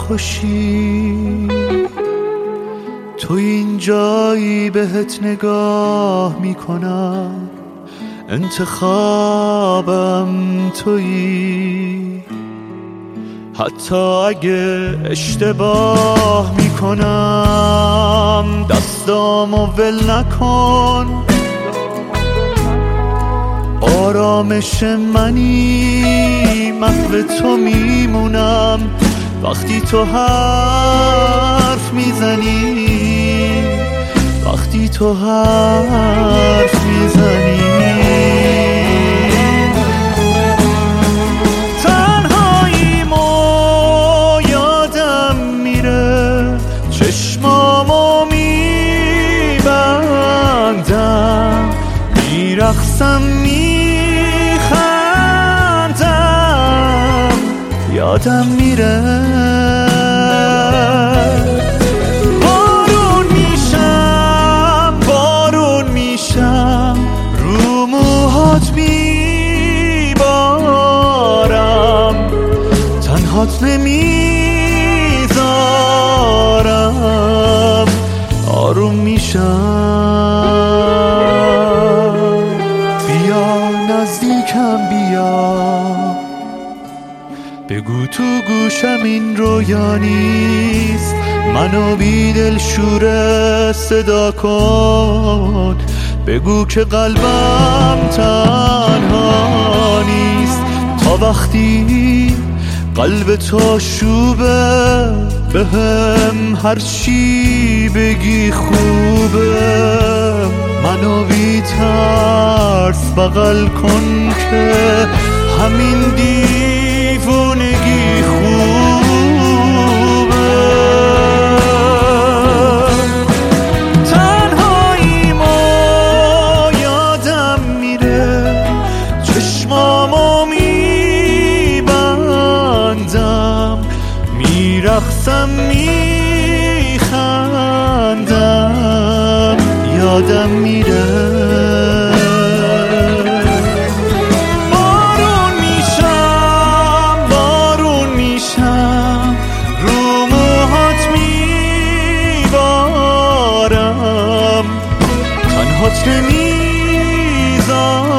میکشی. تو اینجایی بهت نگاه میکنم، انتخابم تویی. حتی اگه اشتباه میکنم دستامو ول نکن. آرامش منی، محو تو میمونم وقتی تو حرف میزنی، وقتی تو حرف میزنی. تنهاییمو یادم میره، چشمامو میبندم، میرقصم میخندم، یادم میره. بارون میشم، بارون میشم، رو موهات میبارم، تنهات نمیذارم، آروم میشم. بیا نزدیکم بیا، بگو تو گوشم این رویا نیست. منو بی دل شوره صدا کن، بگو که قلبم تنها نیست. تا وقتی قلب تو شوبه، بهم هر چی بگی خوبه. منو بی ترس بغل کن که همین دیوونگی خوبه. تنهاییمو یادم میره، چشمامو میبندم، میرقصم میخندم، یادم میره. تنهات نمیذارم.